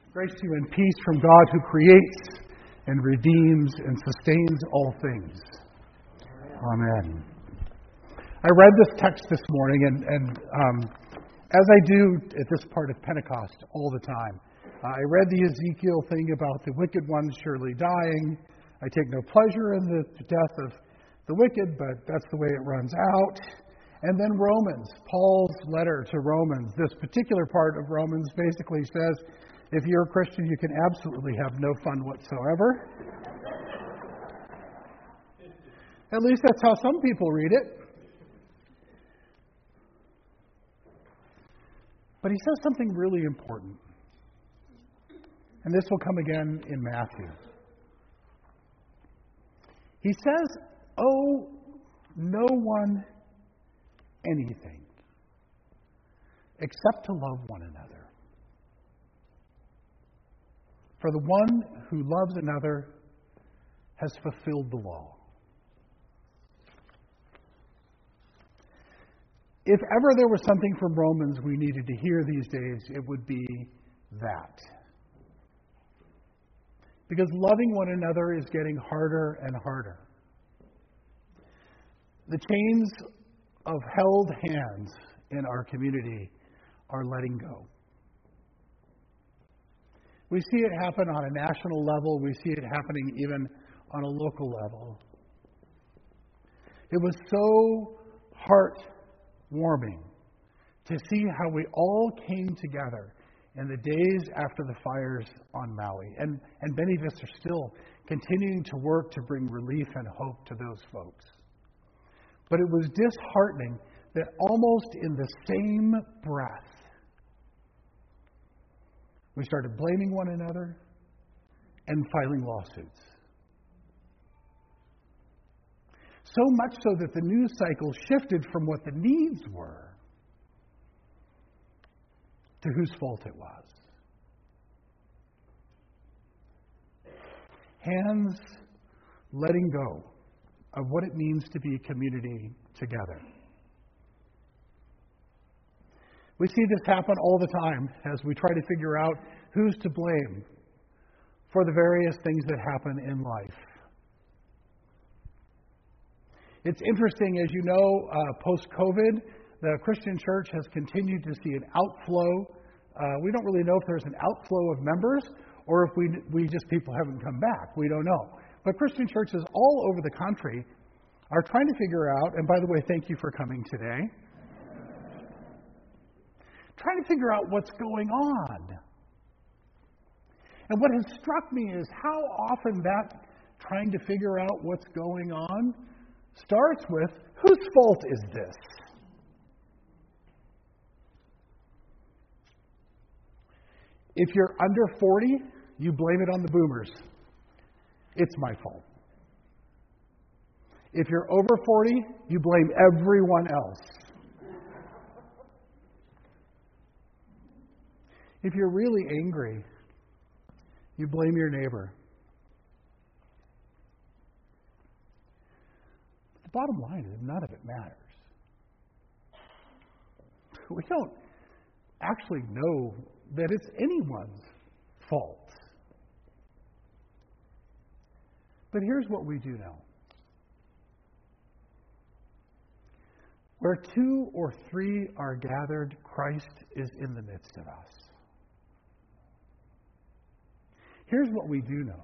Grace to you and peace from God who creates and redeems and sustains all things. Amen. I read this text this morning, and as I do at this part of Pentecost all the time, I read the Ezekiel thing about the wicked ones surely dying. I take no pleasure in the death of the wicked, but that's the way it runs out. And then Romans, Paul's letter to Romans. This particular part of Romans basically says, if you're a Christian, you can absolutely have no fun whatsoever. At least that's how some people read it. But he says something really important. And this will come again in Matthew. He says, owe no one anything except to love one another. For the one who loves another has fulfilled the law. If ever there was something from Romans we needed to hear these days, it would be that. Because loving one another is getting harder and harder. The chains of held hands in our community are letting go. We see it happen on a national level. We see it happening even on a local level. It was so heartwarming to see how we all came together in the days after the fires on Maui. And many of us are still continuing to work to bring relief and hope to those folks. But it was disheartening that almost in the same breath, we started blaming one another and filing lawsuits. So much so that the news cycle shifted from what the needs were to whose fault it was. Hands letting go of what it means to be a community together. We see this happen all the time as we try to figure out who's to blame for the various things that happen in life. It's interesting, as you know, post-COVID, the Christian church has continued to see an outflow. We don't really know if there's an outflow of members or if we just people haven't come back. We don't know. But Christian churches all over the country are trying to figure out, and by the way, thank you for coming today, trying to figure out what's going on. And what has struck me is how often that trying to figure out what's going on starts with, whose fault is this? If you're under 40, you blame it on the boomers. It's my fault. If you're over 40, you blame everyone else. If you're really angry, you blame your neighbor. The bottom line is none of it matters. We don't actually know that it's anyone's fault. But here's what we do know. Where two or three are gathered, Christ is in the midst of us. Here's what we do know.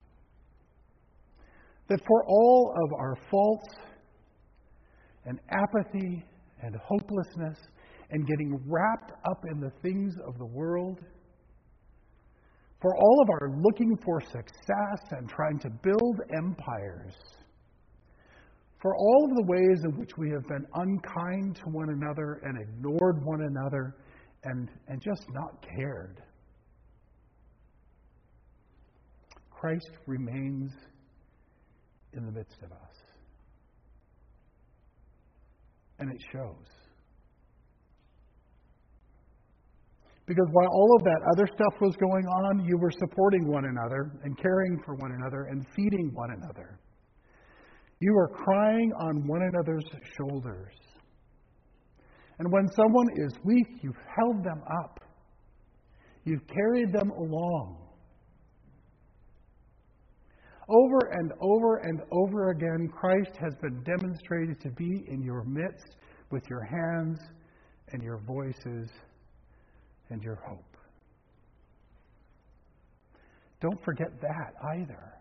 That for all of our faults and apathy and hopelessness and getting wrapped up in the things of the world, for all of our looking for success and trying to build empires, for all of the ways in which we have been unkind to one another and ignored one another and just not cared, Christ remains in the midst of us. And it shows. Because while all of that other stuff was going on, you were supporting one another and caring for one another and feeding one another. You were crying on one another's shoulders. And when someone is weak, you've held them up. You've carried them along. Over and over and over again, Christ has been demonstrated to be in your midst with your hands and your voices and your hope. Don't forget that either.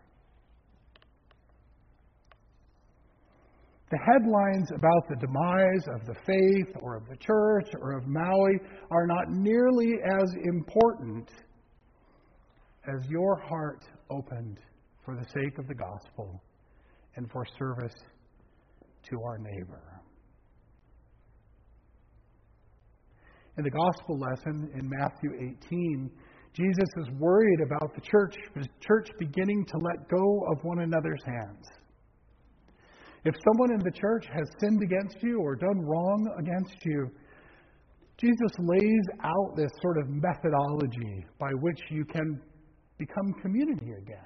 The headlines about the demise of the faith or of the church or of Maui are not nearly as important as your heart opened for the sake of the gospel and for service to our neighbor. In the gospel lesson in Matthew 18, Jesus is worried about the church beginning to let go of one another's hands. If someone in the church has sinned against you or done wrong against you, Jesus lays out this sort of methodology by which you can become community again.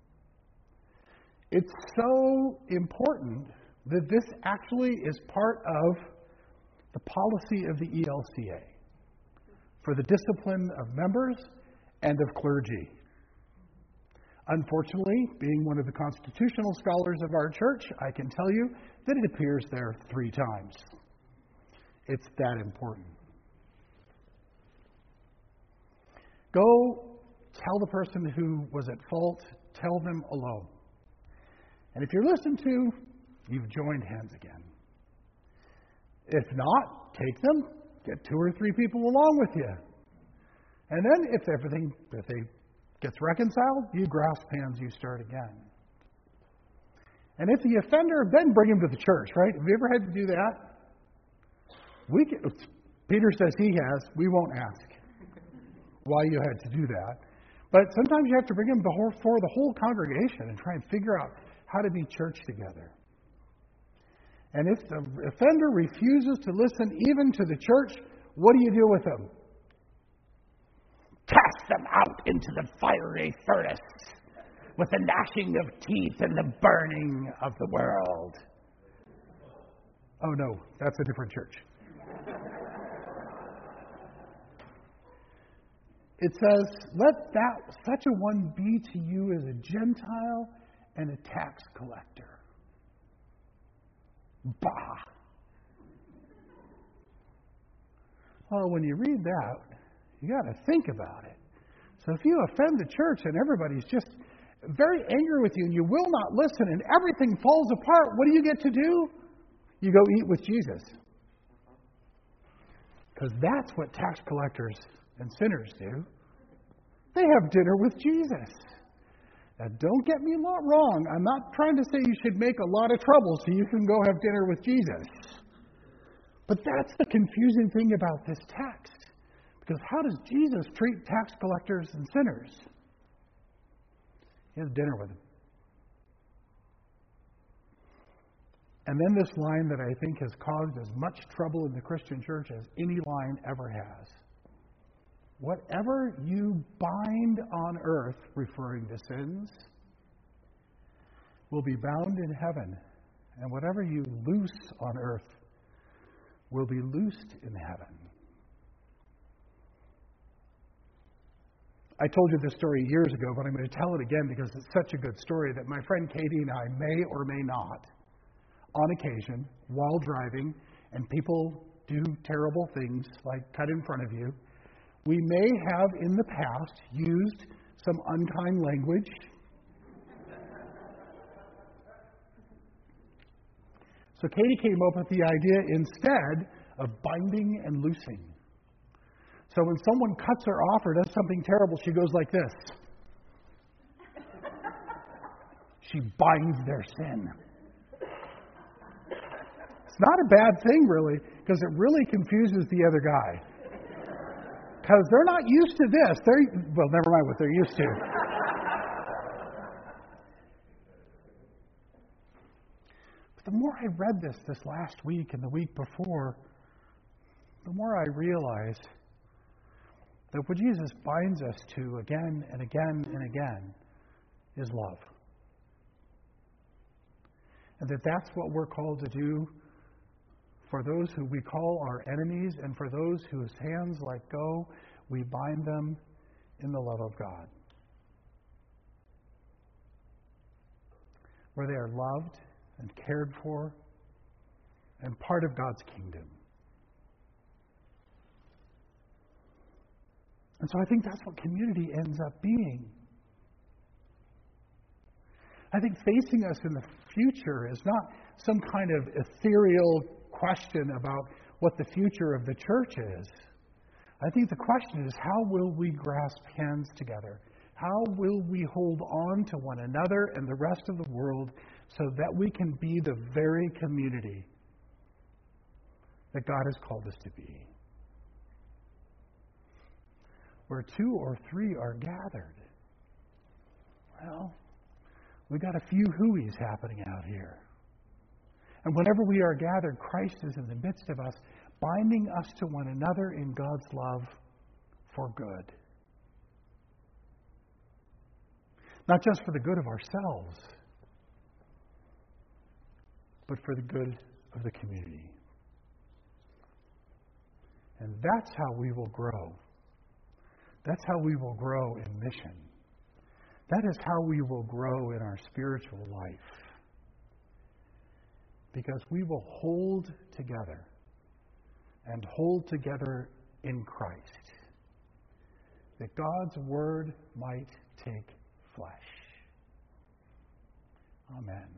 It's so important that this actually is part of the policy of the ELCA for the discipline of members and of clergy. Unfortunately, being one of the constitutional scholars of our church, I can tell you that it appears there 3 times. It's that important. Go tell the person who was at fault, tell them alone. And if you're listened to, you've joined hands again. If not, take them, get 2 or 3 people along with you. And then if they gets reconciled, you grasp hands, you start again. And if the offender, then bring him to the church, right? Have you ever had to do that? Peter says he has. We won't ask why you had to do that. But sometimes you have to bring him before the whole congregation and try and figure out how to be church together. And if the offender refuses to listen even to the church, what do you do with them? Cast them out into the fiery furnace with the gnashing of teeth and the burning of the world. Oh no, that's a different church. It says, let such a one be to you as a Gentile and a tax collector. Bah! Well, when you read that, you got to think about it. So if you offend the church and everybody's just very angry with you and you will not listen and everything falls apart, what do you get to do? You go eat with Jesus. Because that's what tax collectors and sinners do. They have dinner with Jesus. Now, don't get me wrong. I'm not trying to say you should make a lot of trouble so you can go have dinner with Jesus. But that's the confusing thing about this text. Because how does Jesus treat tax collectors and sinners? He has dinner with them. And then this line that I think has caused as much trouble in the Christian church as any line ever has. Whatever you bind on earth, referring to sins, will be bound in heaven. And whatever you loose on earth will be loosed in heaven. I told you this story years ago, but I'm going to tell it again because it's such a good story that my friend Katie and I may or may not, on occasion, while driving, and people do terrible things like cut in front of you, we may have in the past used some unkind language. So Katie came up with the idea instead of binding and loosing. So when someone cuts her off or does something terrible, she goes like this. She binds their sin. It's not a bad thing, really, because it really confuses the other guy. Because they're not used to this. Well, never mind what they're used to. But the more I read this last week and the week before, the more I realized that what Jesus binds us to again and again and again is love. And that's what we're called to do for those who we call our enemies, and for those whose hands let go, we bind them in the love of God, where they are loved and cared for and part of God's kingdom. And so I think that's what community ends up being. I think facing us in the future is not some kind of ethereal question about what the future of the church is. I think the question is, how will we grasp hands together? How will we hold on to one another and the rest of the world so that we can be the very community that God has called us to be? Where 2 or 3 are gathered. Well, we got a few hooies happening out here. And whenever we are gathered, Christ is in the midst of us, binding us to one another in God's love for good. Not just for the good of ourselves, but for the good of the community. And that's how we will grow. That's how we will grow in mission. That is how we will grow in our spiritual life. Because we will hold together and hold together in Christ, that God's Word might take flesh. Amen.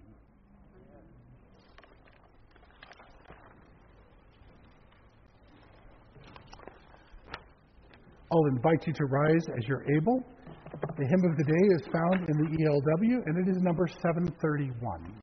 I'll invite you to rise as you're able. The hymn of the day is found in the ELW, and it is number 731.